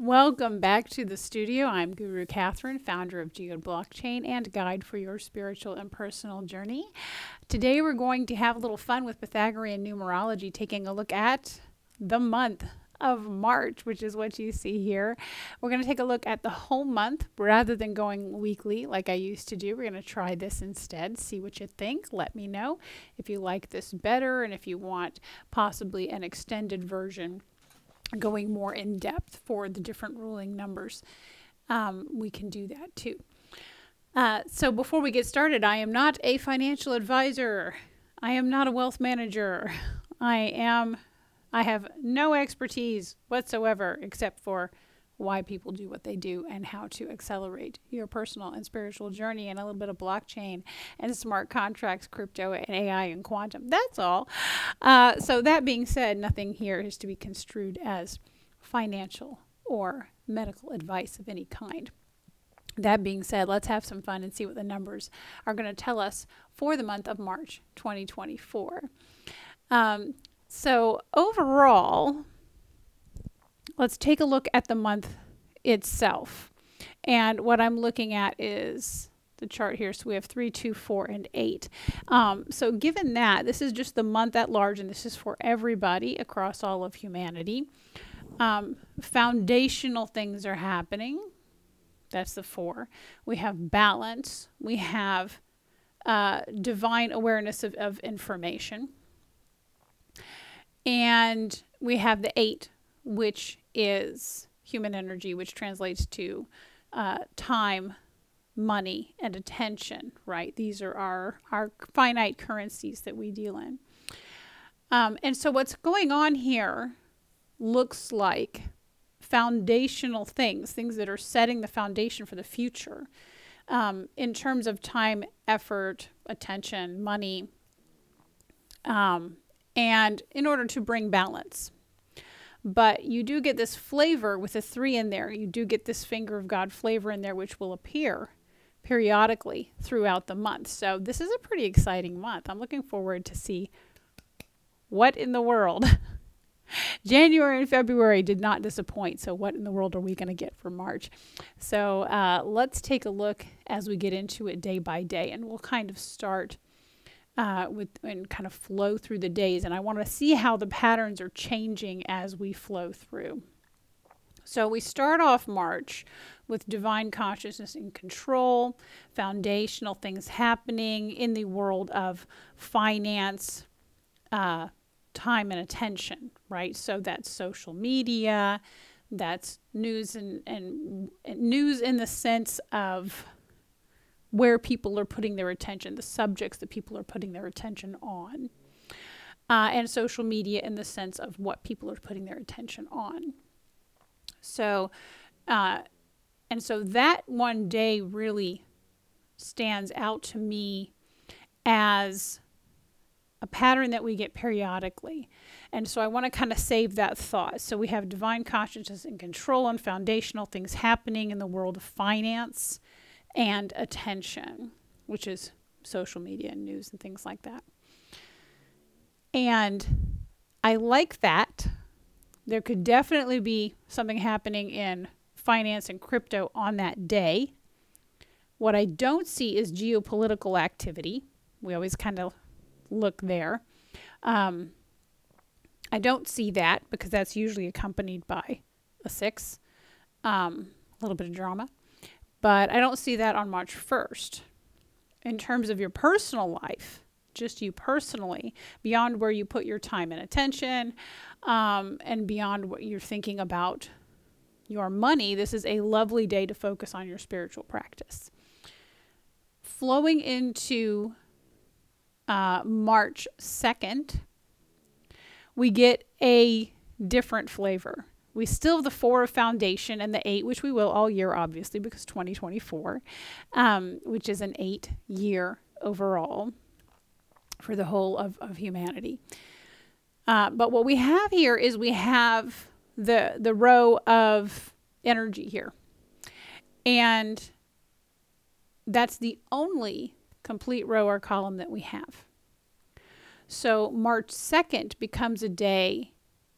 Welcome back to the studio. I'm Guru Catherine, founder of Geode Blockchain and guide for your spiritual and personal journey. Today we're going to have a little fun with Pythagorean numerology, taking a look at the month of March, which is what you see here. We're going to take a look at the whole month rather than going weekly like I used to do. We're going to try this instead, see what you think. Let me know if you like this better and if you want possibly an extended version going more in depth for the different ruling numbers. We can do that too. So before we get started, I am not a financial advisor. I am not a wealth manager. I have no expertise whatsoever except for why people do what they do and how to accelerate your personal and spiritual journey, and a little bit of blockchain and smart contracts, crypto and AI and quantum. That's all. So that being said, nothing here is to be construed as financial or medical advice of any kind. That being said, let's have some fun and see what the numbers are going to tell us for the month of March 2024. So overall, let's take a look at the month itself. And what I'm looking at is the chart here. So we have 3, 2, 4, and 8. So given that, this is just the month at large, and this is for everybody across all of humanity. Foundational things are happening. That's the 4. We have balance. We have divine awareness of information. And we have the 8, which is human energy, which translates to time, money, and attention, right? These are our finite currencies that we deal in. And so what's going on here looks like foundational things that are setting the foundation for the future in terms of time, effort, attention, money, and in order to bring balance. But you do get this flavor with a 3 in there. You do get this finger of God flavor in there, which will appear periodically throughout the month. So this is a pretty exciting month. I'm looking forward to see what in the world. January and February did not disappoint. So what in the world are we going to get for March? So let's take a look as we get into it day by day. And we'll kind of start and kind of flow through the days. And I want to see how the patterns are changing as we flow through. So we start off March with divine consciousness and control, foundational things happening in the world of finance, time and attention, right? So that's social media, that's news and news in the sense of where people are putting their attention, the subjects that people are putting their attention on, and social media in the sense of what people are putting their attention on. So, and so that one day really stands out to me as a pattern that we get periodically. And so I want to kind of save that thought. So we have divine consciousness and control and foundational things happening in the world of finance and attention, which is social media and news and things like that. And I like that. There could definitely be something happening in finance and crypto on that day. What I don't see is geopolitical activity. We always kind of look there. I don't see that because that's usually accompanied by a 6, a little bit of drama. But I don't see that on March 1st. In terms of your personal life, just you personally, beyond where you put your time and attention, and beyond what you're thinking about your money, this is a lovely day to focus on your spiritual practice. Flowing into March 2nd, we get a different flavor. We still have the 4 of foundation and the 8, which we will all year, obviously, because 2024, which is an 8-year overall for the whole of humanity. But what we have here is we have the row of energy here. And that's the only complete row or column that we have. So March 2nd becomes a day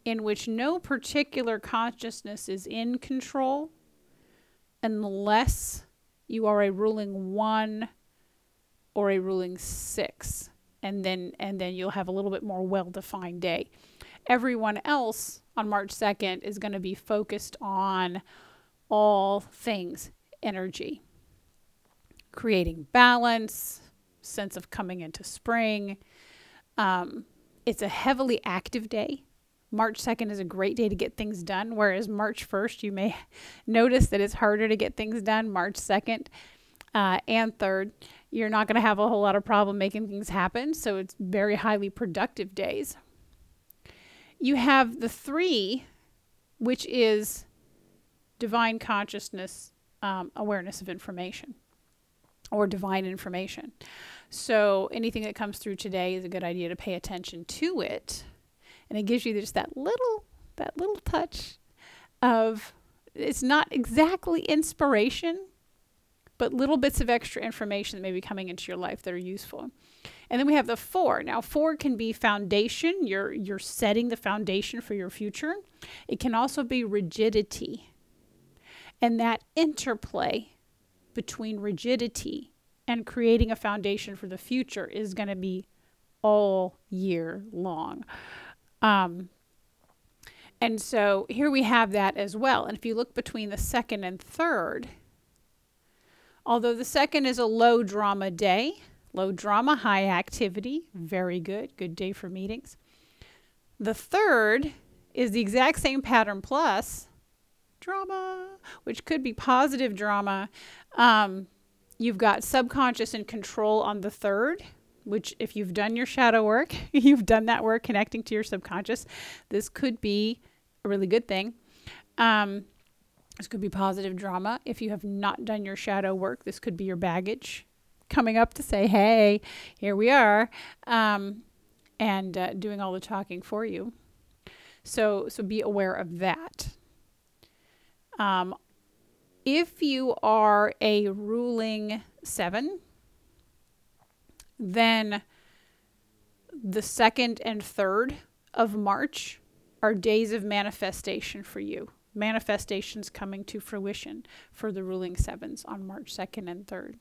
in which no particular consciousness is in control unless you are a ruling 1 or a ruling 6. And then you'll have a little bit more well-defined day. Everyone else on March 2nd is going to be focused on all things energy, creating balance, sense of coming into spring. It's a heavily active day. March 2nd is a great day to get things done, whereas March 1st, you may notice that it's harder to get things done. March 2nd and 3rd, you're not going to have a whole lot of problem making things happen, so it's very highly productive days. You have the 3, which is divine consciousness, awareness of information, or divine information. So anything that comes through today is a good idea to pay attention to it. And it gives you just that little touch of, it's not exactly inspiration, but little bits of extra information that may be coming into your life that are useful. And then we have the 4. Now 4 can be foundation. You're setting the foundation for your future. It can also be rigidity. And that interplay between rigidity and creating a foundation for the future is going to be all year long. And so here we have that as well. And if you look between the 2nd and 3rd, although the 2nd is a low drama day, low drama, high activity, very good day for meetings. The 3rd is the exact same pattern plus drama, which could be positive drama. You've got subconscious and control on the 3rd, which if you've done your shadow work, you've done that work connecting to your subconscious, this could be a really good thing. This could be positive drama. If you have not done your shadow work, this could be your baggage coming up to say, hey, here we are, and doing all the talking for you. So be aware of that. If you are a ruling 7, then the 2nd and 3rd of March are days of manifestation for you. Manifestations coming to fruition for the ruling 7s on March 2nd and 3rd.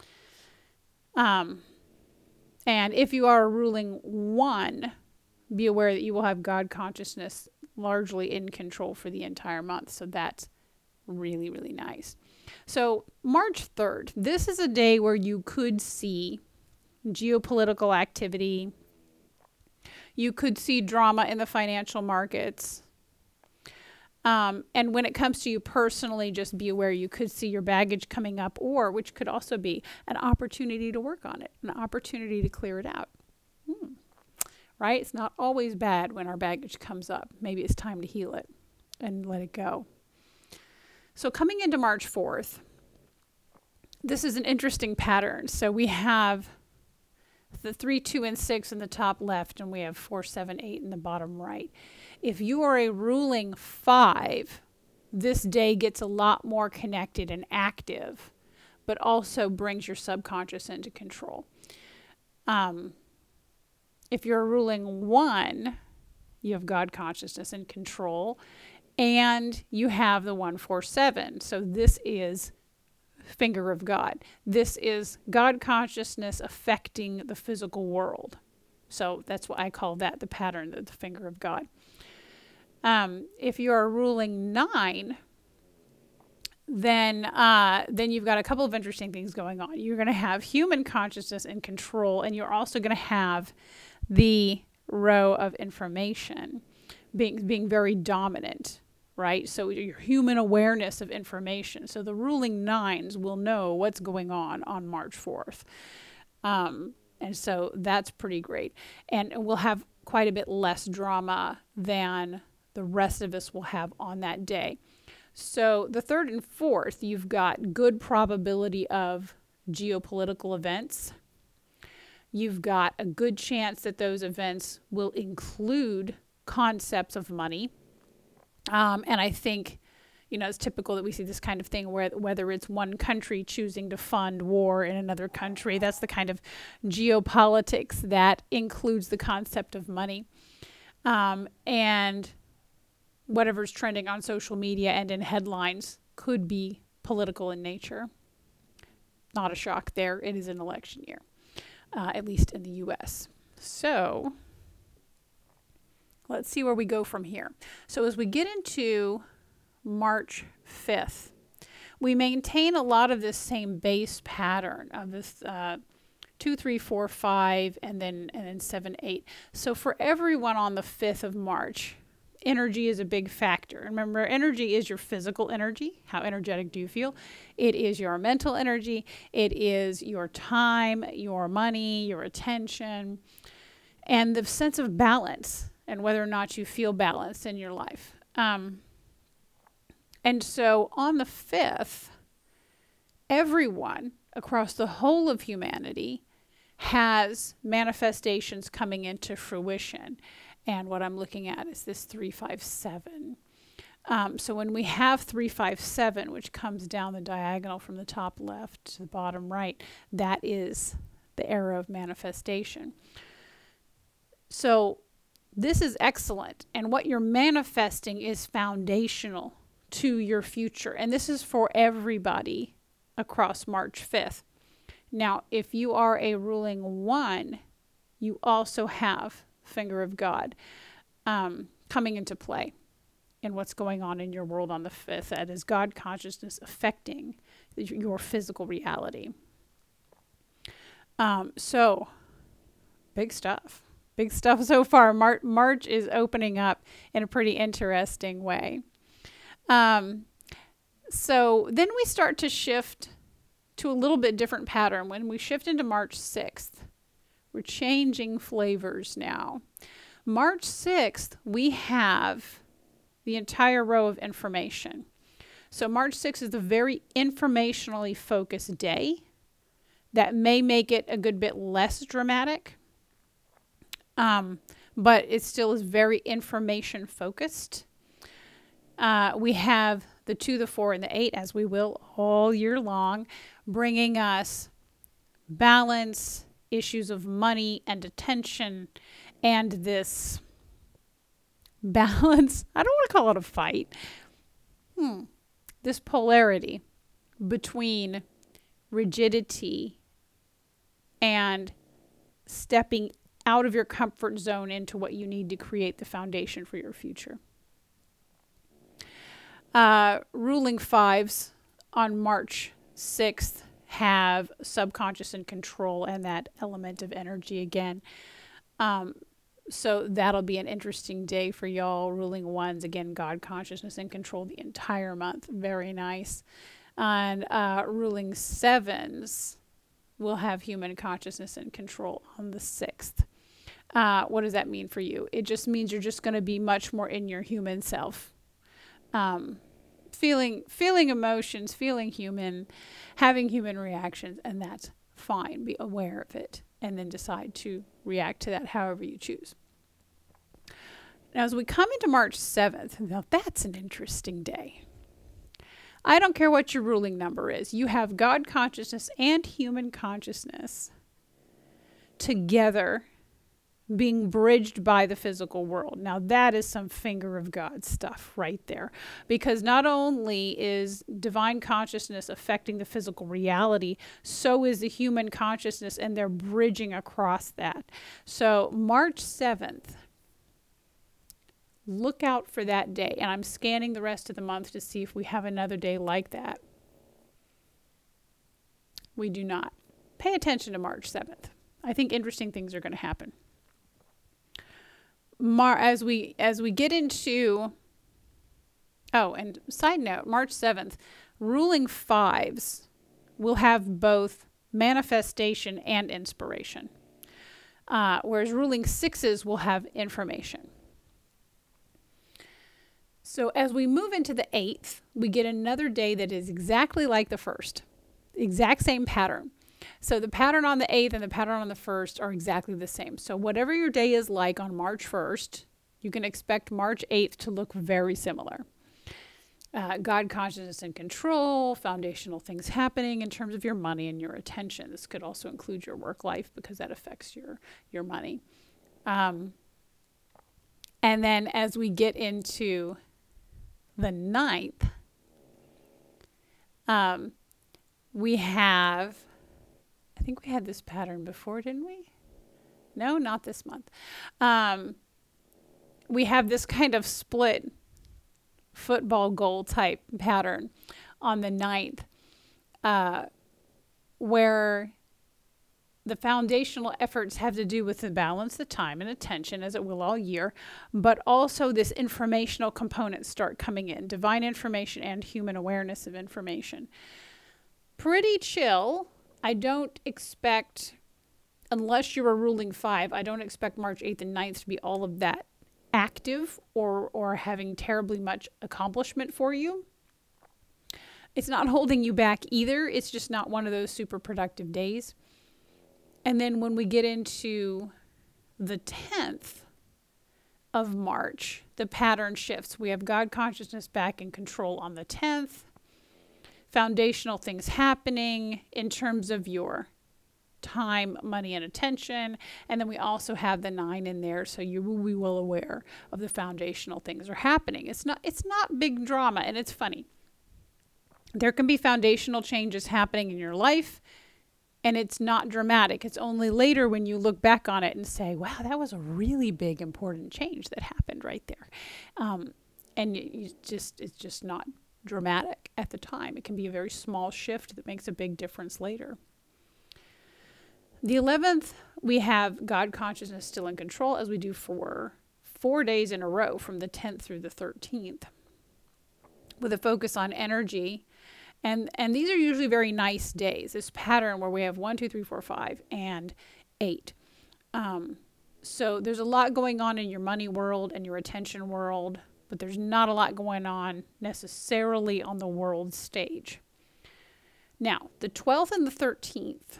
And if you are a ruling 1, be aware that you will have God consciousness largely in control for the entire month. So that's really, really nice. So March 3rd, this is a day where you could see geopolitical activity. You could see drama in the financial markets. And when it comes to you personally, just be aware you could see your baggage coming up, or which could also be an opportunity to work on it, an opportunity to clear it out. Right? It's not always bad when our baggage comes up. Maybe it's time to heal it and let it go. So coming into March 4th, this is an interesting pattern. So we have the 3, 2, and 6 in the top left, and we have 4, 7, 8 in the bottom right. If you are a ruling 5, this day gets a lot more connected and active, but also brings your subconscious into control. If you're a ruling 1, you have God consciousness and control, and you have the 1, 4, 7. So this is finger of God. This is God consciousness affecting the physical world. So that's what I call that, the pattern, the finger of God. If you're ruling 9, then you've got a couple of interesting things going on. You're going to have human consciousness and control, and you're also going to have the row of information being very dominant. Right? So your human awareness of information. So the ruling 9s will know what's going on March 4th. And so that's pretty great. And we'll have quite a bit less drama than the rest of us will have on that day. So the 3rd and 4th, you've got good probability of geopolitical events. You've got a good chance that those events will include concepts of money. And I think, it's typical that we see this kind of thing where whether it's one country choosing to fund war in another country, that's the kind of geopolitics that includes the concept of money. And whatever's trending on social media and in headlines could be political in nature. Not a shock there. It is an election year, at least in the U.S. So let's see where we go from here. So as we get into March 5th, we maintain a lot of this same base pattern of this 2, 3, 4, 5, and then 7, 8. So for everyone on the 5th of March, energy is a big factor. Remember, energy is your physical energy. How energetic do you feel? It is your mental energy. It is your time, your money, your attention, and the sense of balance and whether or not you feel balanced in your life. And so on the 5th, everyone across the whole of humanity has manifestations coming into fruition. And what I'm looking at is this 357. So when we have 357, which comes down the diagonal from the top left to the bottom right, that is the era of manifestation. So this is excellent. And what you're manifesting is foundational to your future. And this is for everybody across March 5th. Now, if you are a ruling 1, you also have finger of God coming into play in what's going on in your world on the 5th. That is God consciousness affecting your physical reality. So big stuff. Big stuff so far. March is opening up in a pretty interesting way. So then we start to shift to a little bit different pattern. When we shift into March 6th, we're changing flavors now. March 6th, we have the entire row of information. So March 6th is a very informationally focused day. That may make it a good bit less dramatic, but it still is very information focused. We have the 2, the 4, and the 8, as we will all year long, bringing us balance, issues of money and attention, and this balance. I don't want to call it a fight. This polarity between rigidity and stepping out of your comfort zone into what you need to create the foundation for your future. Ruling 5s on March 6th have subconscious and control and that element of energy again. So that'll be an interesting day for y'all. Ruling 1s, again, God consciousness and control the entire month. Very nice. And ruling 7s will have human consciousness and control on the 6th. What does that mean for you? It just means you're just going to be much more in your human self. Feeling emotions, feeling human, having human reactions, and that's fine. Be aware of it and then decide to react to that however you choose. Now, as we come into March 7th, now that's an interesting day. I don't care what your ruling number is. You have God consciousness and human consciousness together being bridged by the physical world. Now that is some finger of God stuff right there, because not only is divine consciousness affecting the physical reality, so is the human consciousness, and they're bridging across that. So March 7th, look out for that day. And I'm scanning the rest of the month to see if we have another day like that. We do not. Pay attention to March 7th. I think interesting things are going to happen. As we get into, and side note, March 7th, ruling 5s will have both manifestation and inspiration, whereas ruling 6s will have information. So as we move into the 8th, we get another day that is exactly like the first, exact same pattern. So the pattern on the 8th and the pattern on the 1st are exactly the same. So whatever your day is like on March 1st, you can expect March 8th to look very similar. God consciousness and control, foundational things happening in terms of your money and your attention. This could also include your work life because that affects your money. And then as we get into the 9th, we have, I think we had this pattern before, didn't we? No, not this month. We have this kind of split football goal type pattern on the 9th, where the foundational efforts have to do with the balance, the time, and attention, as it will all year, but also this informational components start coming in, divine information and human awareness of information. Pretty chill. I don't expect, unless you're a ruling 5, I don't expect March 8th and 9th to be all of that active or having terribly much accomplishment for you. It's not holding you back either. It's just not one of those super productive days. And then when we get into the 10th of March, the pattern shifts. We have God consciousness back in control on the 10th. Foundational things happening in terms of your time, money, and attention. And then we also have the 9 in there, so you will be well aware of the foundational things are happening. It's not big drama, and it's funny. There can be foundational changes happening in your life, and it's not dramatic. It's only later when you look back on it and say, wow, that was a really big, important change that happened right there. And it's just not dramatic at the time. It can be a very small shift that makes a big difference later. The 11th, we have God consciousness still in control, as we do for 4 days in a row from the 10th through the 13th, with a focus on energy. And these are usually very nice days, this pattern where we have 1, 2, 3, 4, 5, and 8. So there's a lot going on in your money world and your attention world, but there's not a lot going on necessarily on the world stage. Now, the 12th and the 13th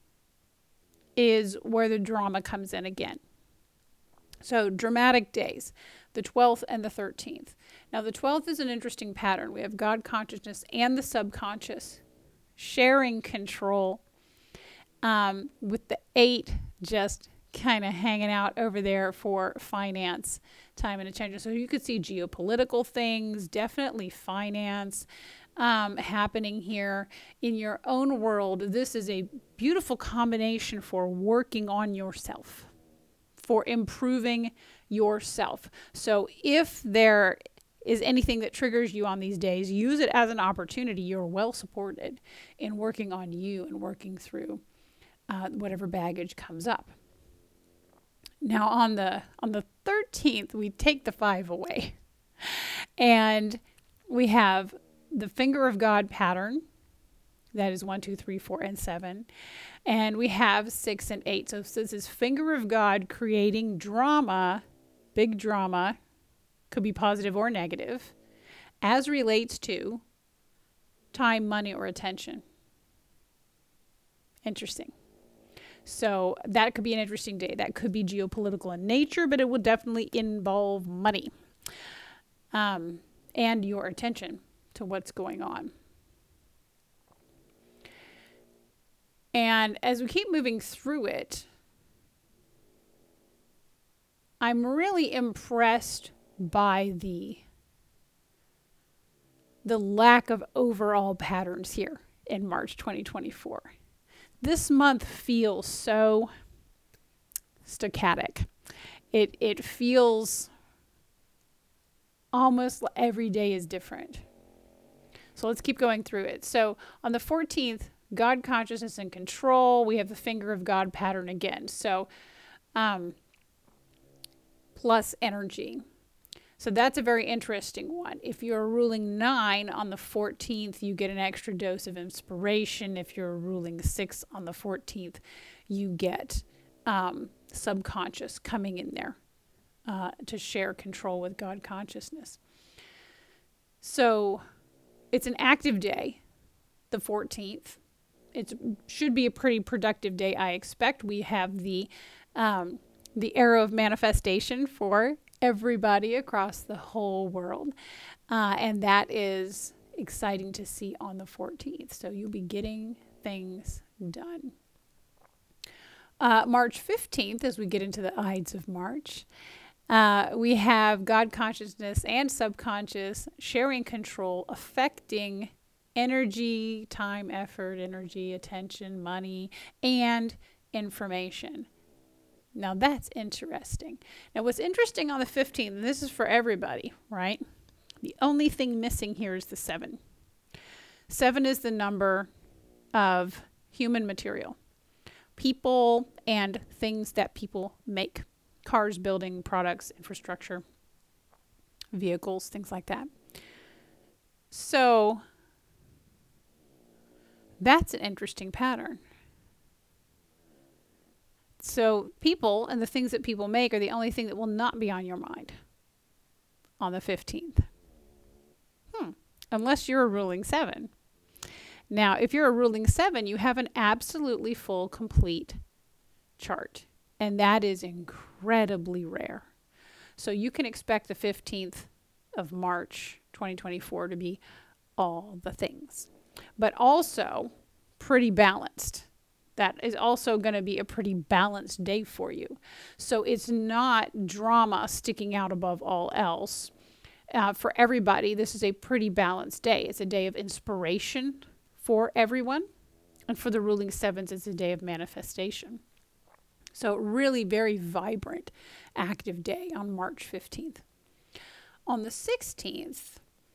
is where the drama comes in again. So dramatic days, the 12th and the 13th. Now the 12th is an interesting pattern. We have God consciousness and the subconscious sharing control, with the 8 just kind of hanging out over there for finance, time, and attention. So you could see geopolitical things, definitely finance, happening here in your own world. This is a beautiful combination for working on yourself, for improving yourself. So if there is anything that triggers you on these days, use it as an opportunity. You're well supported in working on you and working through whatever baggage comes up. Now on the 13th, we take the 5 away, and we have the finger of God pattern. That is 1, 2, 3, 4, and 7. And we have 6 and 8. So this is finger of God creating drama, big drama, could be positive or negative, as relates to time, money, or attention. Interesting. So that could be an interesting day. That could be geopolitical in nature, but it will definitely involve money, and your attention to what's going on. And as we keep moving through it, I'm really impressed by the lack of overall patterns here in March 2024. This month feels so stochastic. It feels almost every day is different. So let's keep going through it. So on the 14th, God consciousness and control, we have the finger of God pattern again. So plus energy. So that's a very interesting one. If you're ruling 9 on the 14th, you get an extra dose of inspiration. If you're ruling 6 on the 14th, you get subconscious coming in there to share control with God consciousness. So it's an active day, the 14th. It should be a pretty productive day, I expect. We have the arrow of manifestation for everybody across the whole world. And that is exciting to see on the 14th. So you'll be getting things done. March 15th, as we get into the Ides of March, We have God consciousness and subconscious sharing control, affecting energy, time, effort, energy, attention, money, and information. Now that's interesting. Now what's interesting on the 15th, and this is for everybody, right? The only thing missing here is the 7. 7 is the number of human material, people and things that people make. Cars, building, products, infrastructure, vehicles, things like that. So that's an interesting pattern. So people and the things that people make are the only thing that will not be on your mind on the 15th. Unless you're a ruling 7. Now, if you're a ruling 7, you have an absolutely full, complete chart. And that is incredibly rare. So you can expect the 15th of March 2024 to be all the things. But also pretty balanced. That is also going to be a pretty balanced day for you. So it's not drama sticking out above all else. For everybody, this is a pretty balanced day. It's a day of inspiration for everyone. And for the ruling 7s, it's a day of manifestation. So really very vibrant, active day on March 15th. On the 16th,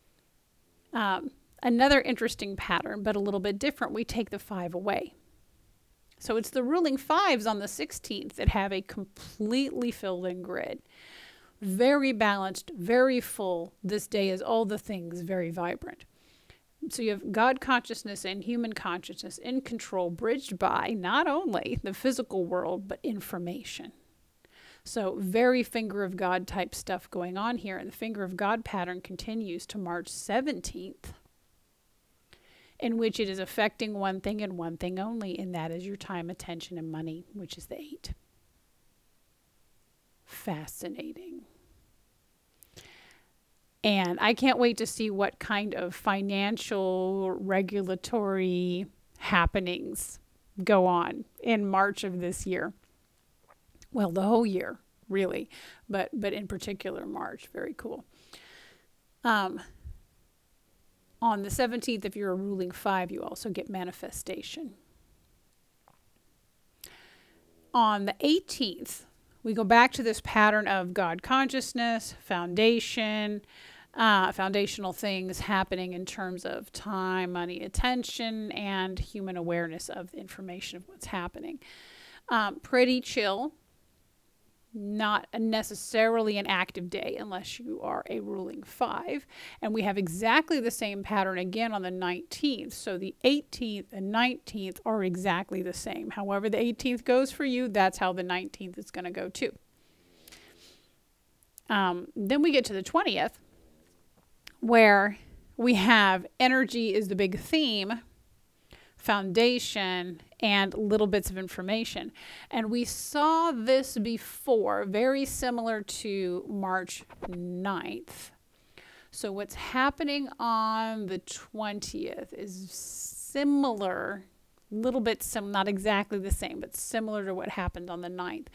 another interesting pattern, but a little bit different. We take the 5 away. So it's the ruling 5s on the 16th that have a completely filled in grid. Very balanced, very full. This day is all the things, very vibrant. So you have God consciousness and human consciousness in control, bridged by not only the physical world, but information. So very finger of God type stuff going on here. And the finger of God pattern continues to March 17th, in which it is affecting one thing and one thing only, and that is your time, attention, and money, which is the 8. Fascinating. And I can't wait to see what kind of financial regulatory happenings go on in March of this year. Well, the whole year, really, but in particular March. Very cool. On the 17th, if you're a ruling 5, you also get manifestation. On the 18th, we go back to this pattern of God consciousness, foundational things happening in terms of time, money, attention, and human awareness of the information of what's happening. Pretty chill. Not necessarily an active day unless you are a ruling 5. And we have exactly the same pattern again on the 19th. So the 18th and 19th are exactly the same. However the 18th goes for you, that's how the 19th is going to go too. Then we get to the 20th, where we have energy is the big theme, foundation, and little bits of information. And we saw this before, very similar to March 9th. So what's happening on the 20th is similar, little bit not exactly the same, but similar to what happened on the 9th.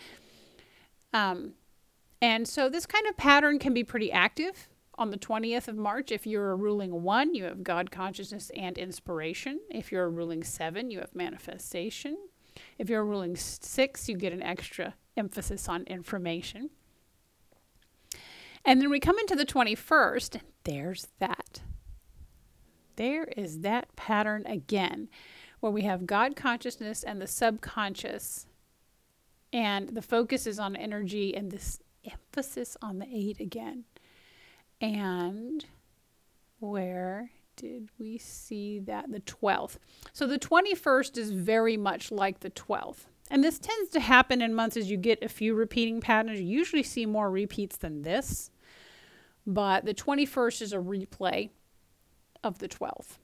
And so this kind of pattern can be pretty active. On the 20th of March, if you're a ruling 1, you have God consciousness and inspiration. If you're a ruling 7, you have manifestation. If you're a ruling 6, you get an extra emphasis on information. And then we come into the 21st, and there's that. There is that pattern again, where we have God consciousness and the subconscious, and the focus is on energy and this emphasis on the 8 again. And where did we see that? The 12th. So the 21st is very much like the 12th. And this tends to happen in months as you get a few repeating patterns. You usually see more repeats than this. But the 21st is a replay of the 12th.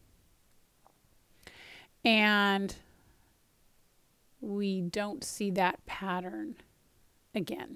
And we don't see that pattern again.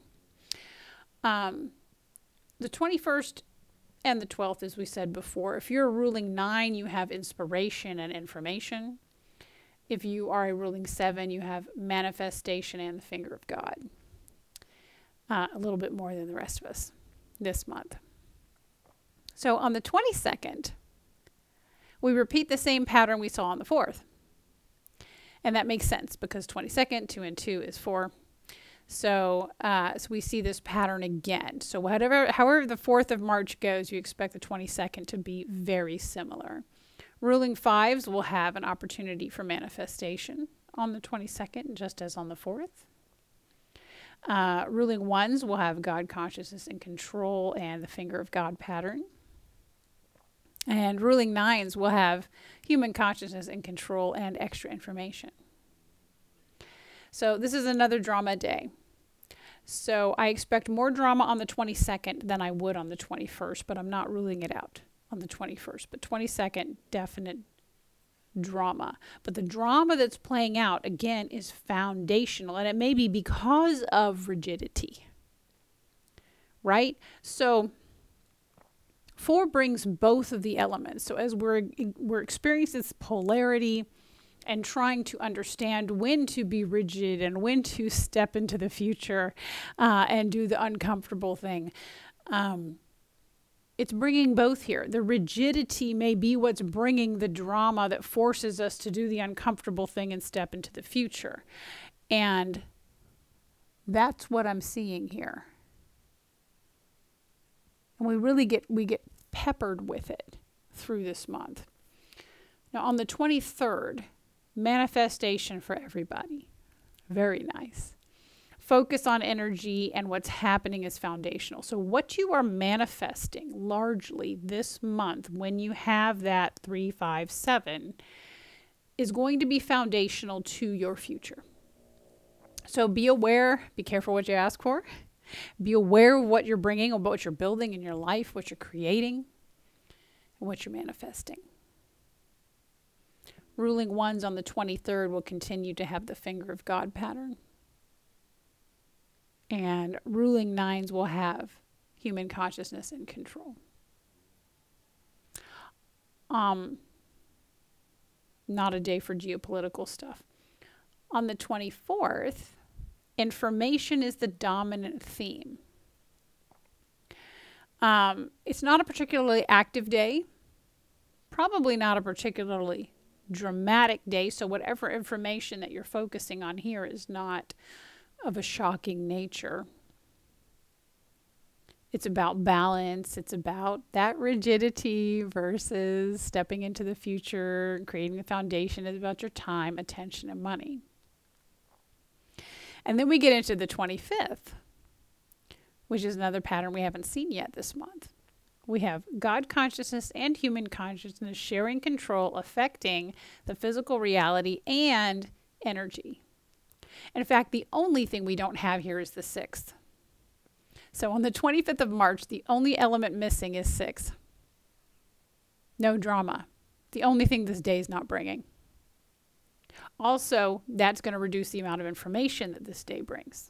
The 21st and the 12th, as we said before, if you're a ruling 9, you have inspiration and information. If you are a ruling 7, you have manifestation and the finger of God. a little bit more than the rest of us this month. So on the 22nd, we repeat the same pattern we saw on the 4th. And that makes sense because 22nd, 2 and 2 is 4. So we see this pattern again. So however the 4th of March goes, you expect the 22nd to be very similar. Ruling 5s will have an opportunity for manifestation on the 22nd, just as on the 4th. Ruling 1s will have God consciousness and control and the finger of God pattern. And ruling 9s will have human consciousness and control and extra information. So this is another drama day. So I expect more drama on the 22nd than I would on the 21st, but I'm not ruling it out on the 21st. But 22nd, definite drama. But the drama that's playing out, again, is foundational. And it may be because of rigidity. Right? So 4 brings both of the elements. So as we're experiencing this polarity and trying to understand when to be rigid and when to step into the future and do the uncomfortable thing, it's bringing both here. The rigidity may be what's bringing the drama that forces us to do the uncomfortable thing and step into the future. And that's what I'm seeing here. And we get peppered with it through this month. Now on the 23rd, manifestation for everybody. Very nice. Focus on energy and what's happening is foundational. So what you are manifesting largely this month when you have that 3, 5, 7 is going to be foundational to your future. So be aware, be careful what you ask for. Be aware of what you're bringing, about what you're building in your life, what you're creating, and what you're manifesting. Ruling 1s on the 23rd will continue to have the finger of God pattern. And ruling 9s will have human consciousness and control. Not a day for geopolitical stuff. On the 24th, information is the dominant theme. It's not a particularly active day. Probably not a particularly dramatic day. So whatever information that you're focusing on here is not of a shocking nature. It's about balance. It's about that rigidity versus stepping into the future, creating a foundation. It's about your time, attention, and money. And then we get into the 25th, which is another pattern we haven't seen yet this month. We have God consciousness and human consciousness sharing control, affecting the physical reality and energy. In fact, the only thing we don't have here is the 6th. So on the 25th of March, the only element missing is 6. No drama. The only thing this day is not bringing. Also, that's going to reduce the amount of information that this day brings.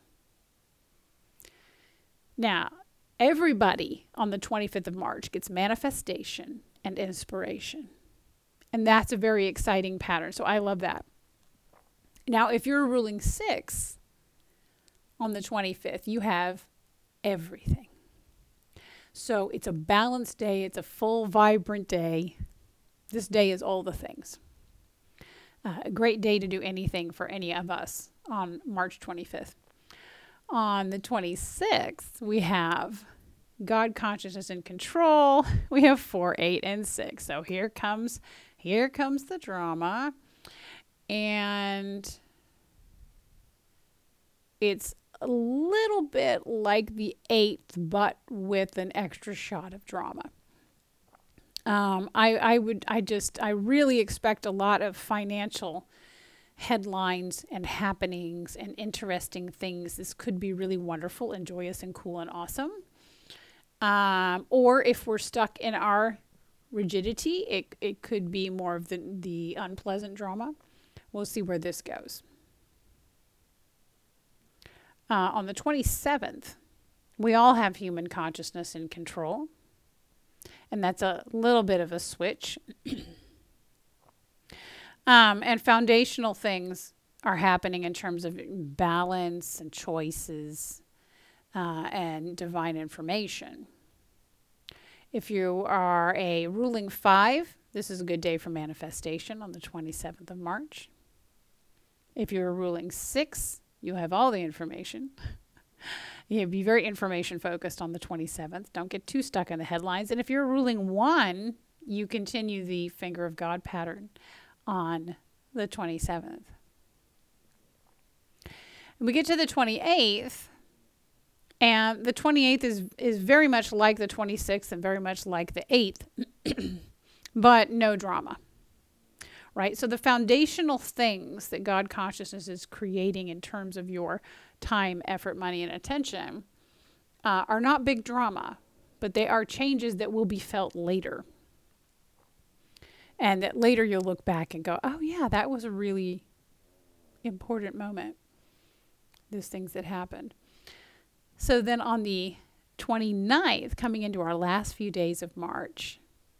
Now, everybody on the 25th of March gets manifestation and inspiration. And that's a very exciting pattern. So I love that. Now, if you're ruling 6 on the 25th, you have everything. So it's a balanced day. It's a full, vibrant day. This day is all the things. A great day to do anything for any of us on March 25th. On the 26th, we have God consciousness and control. We have 4, 8, and 6. So here comes the drama. And it's a little bit like the 8th, but with an extra shot of drama. I really expect a lot of financial headlines and happenings and interesting things. This could be really wonderful and joyous and cool and awesome. Or if we're stuck in our rigidity, it could be more of the unpleasant drama. We'll see where this goes. On the 27th, we all have human consciousness and control. And that's a little bit of a switch. And foundational things are happening in terms of balance and choices. and divine information. If you are a ruling 5, this is a good day for manifestation on the 27th of March. If you're a ruling 6, you have all the information. You be very information focused on the 27th. Don't get too stuck in the headlines. And if you're a ruling 1, you continue the finger of God pattern on the 27th. And we get to the 28th, and the 28th is very much like the 26th and very much like the 8th, but no drama, right? So the foundational things that God consciousness is creating in terms of your time, effort, money, and attention are not big drama, but they are changes that will be felt later. And that later you'll look back and go, oh yeah, that was a really important moment. Those things that happened. So then on the 29th, coming into our last few days of March,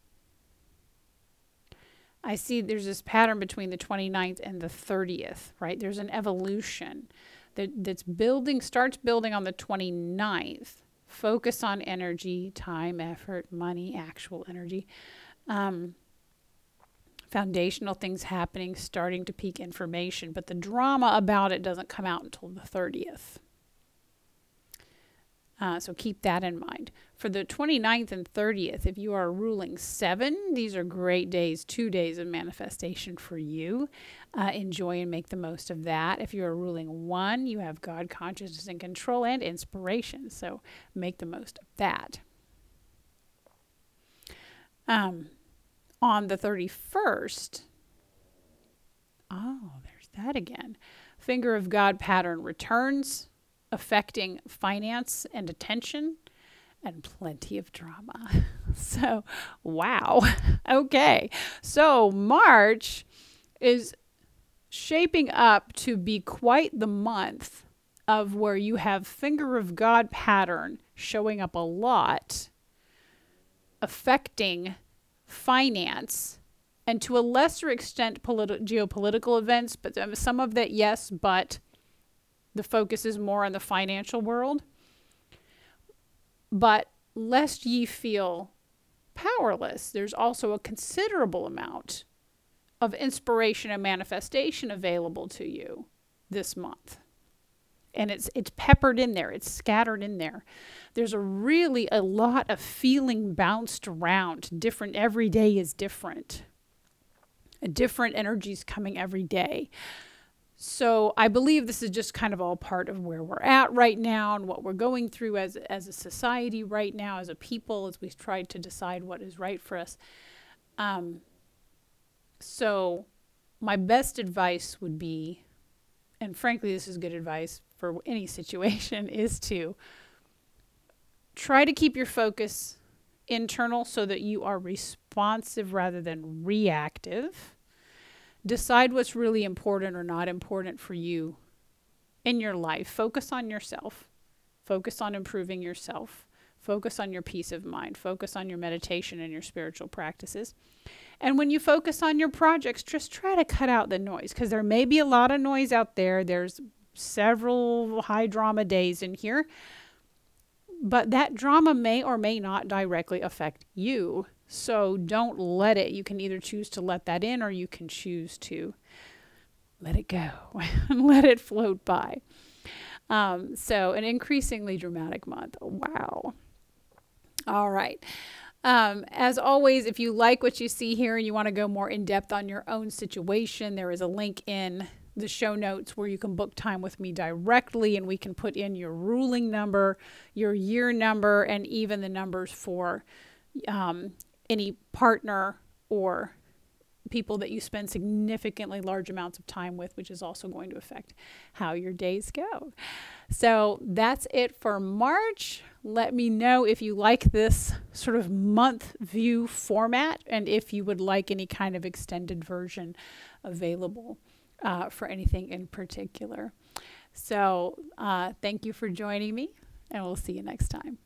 I see there's this pattern between the 29th and the 30th, right? There's an evolution that's building, starts building on the 29th. Focus on energy, time, effort, money, actual energy. Foundational things happening, starting to peak information, but the drama about it doesn't come out until the 30th. So keep that in mind. For the 29th and 30th, if you are ruling 7, these are great days, 2 days of manifestation for you. Enjoy and make the most of that. If you're ruling 1, you have God, consciousness, and control and inspiration. So make the most of that. On the 31st, there's that again. Finger of God pattern returns, affecting finance and attention, and plenty of drama. So, wow. Okay. So March is shaping up to be quite the month of where you have finger of God pattern showing up a lot, affecting finance, and to a lesser extent geopolitical events, but some of that, yes, but the focus is more on the financial world. But lest ye feel powerless, there's also a considerable amount of inspiration and manifestation available to you this month. And it's peppered in there. It's scattered in there. There's a lot of feeling bounced around. Different, every day is different. Different energies coming every day. So I believe this is just kind of all part of where we're at right now and what we're going through as a society right now, as a people, as we try to decide what is right for us. So my best advice would be, and frankly, this is good advice for any situation, is to try to keep your focus internal so that you are responsive rather than reactive. Decide what's really important or not important for you in your life. Focus on yourself. Focus on improving yourself. Focus on your peace of mind. Focus on your meditation and your spiritual practices. And when you focus on your projects, just try to cut out the noise, because there may be a lot of noise out there. There's several high drama days in here, but that drama may or may not directly affect you. So don't let it. You can either choose to let that in, or you can choose to let it go and let it float by. So an increasingly dramatic month. Wow. All right. As always, if you like what you see here and you want to go more in depth on your own situation, there is a link in the show notes where you can book time with me directly, and we can put in your ruling number, your year number, and even the numbers for any partner or people that you spend significantly large amounts of time with, which is also going to affect how your days go. So that's it for March. Let me know if you like this sort of month view format, and if you would like any kind of extended version available for anything in particular. So thank you for joining me, and we'll see you next time.